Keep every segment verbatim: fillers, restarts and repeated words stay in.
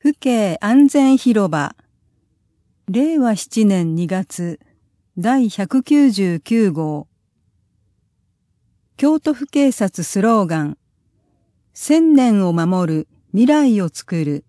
府警安全広場れいわしちねんにがつだいひゃくきゅうじゅうきゅうごう京都府警察スローガン千年を守る未来をつくる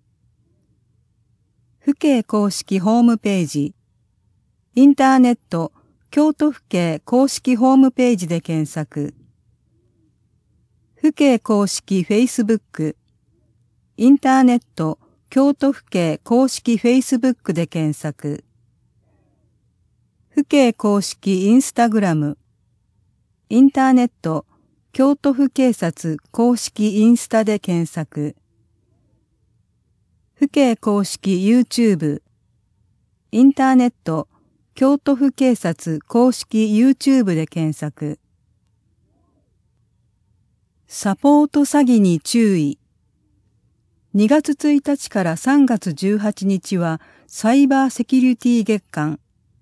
府警公式ホームページインターネット京都府警公式ホームページで検索府警公式フェイスブックインターネット京都府警公式フェイスブックで検索府警公式インスタグラムインターネット京都府警察公式インスタで検索府警公式 YouTube インターネット京都府警察公式 YouTube で検索サポート詐欺に注意にがつついたちからさんがつじゅうはちにちはサイバーセキュリティ月間。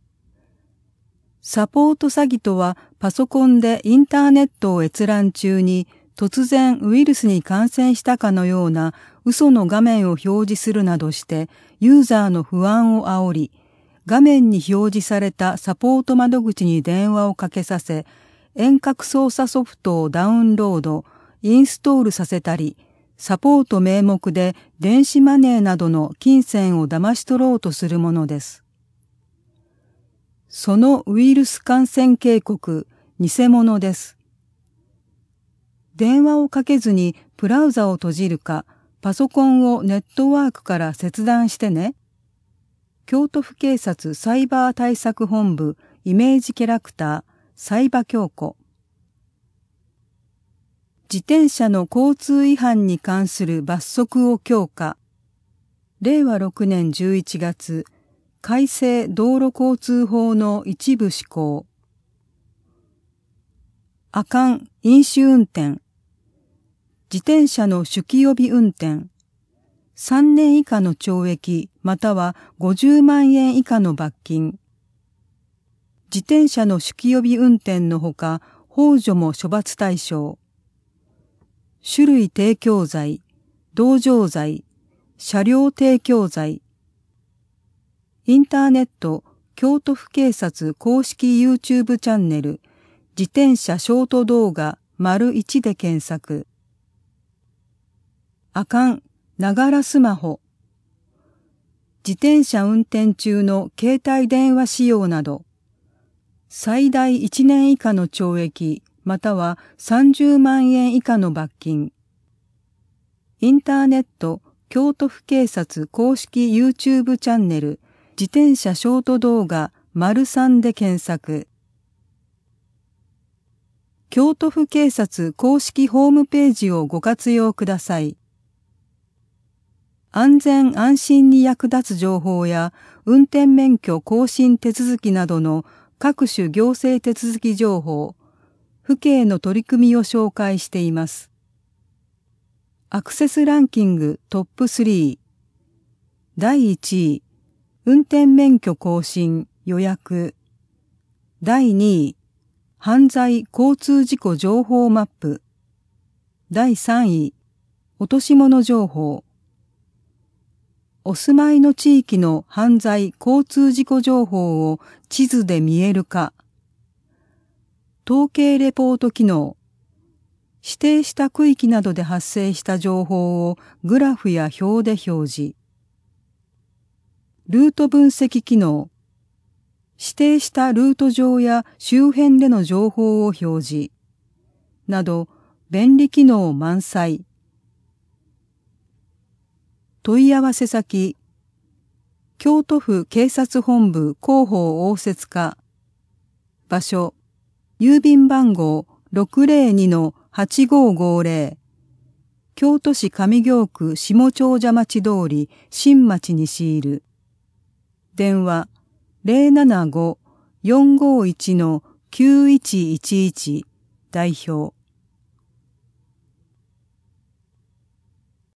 サポート詐欺とはパソコンでインターネットを閲覧中に突然ウイルスに感染したかのような嘘の画面を表示するなどしてユーザーの不安を煽り、画面に表示されたサポート窓口に電話をかけさせ、遠隔操作ソフトをダウンロード、インストールさせたり、サポート名目で電子マネーなどの金銭を騙し取ろうとするものです。そのウイルス感染警告、偽物です。電話をかけずにブラウザを閉じるか、パソコンをネットワークから切断してね。京都府警察サイバー対策本部イメージキャラクター、サイバ京子。自転車の交通違反に関する罰則を強化。れいわろくねんじゅういちがつ、改正道路交通法の一部施行。あかん飲酒運転。自転車の酒気帯び運転。さんねんいかの懲役またはごじゅうまんえん以下の罰金。自転車の酒気帯び運転のほか、幇助も処罰対象。酒類提供罪、同乗罪、車両提供罪。インターネット京都府警察公式 YouTube チャンネル自転車ショート動画丸いちで検索。あかん、ながらスマホ。自転車運転中の携帯電話使用など、最大いちねんいかの懲役またはさんじゅうまんえん以下の罰金。インターネット京都府警察公式 YouTube チャンネル自転車ショート動画丸さんで検索。京都府警察公式ホームページをご活用ください。安全安心に役立つ情報や運転免許更新手続きなどの各種行政手続き情報、府警の取り組みを紹介しています。アクセスランキングトップスリー。だいいちい、運転免許更新予約。だいにい、犯罪交通事故情報マップ。だいさんい、落とし物情報。お住まいの地域の犯罪交通事故情報を地図で見える化。統計レポート機能。指定した区域などで発生した情報をグラフや表で表示。ルート分析機能。指定したルート上や周辺での情報を表示。など、便利機能満載。問い合わせ先。京都府警察本部広報応接課。場所。郵便番号 ろくぜろにのはちごーごーぜろ。京都市上京区下長者町通り新町西いる。電話 ゼロななご よんごいちのきゅういちいちいち 代表。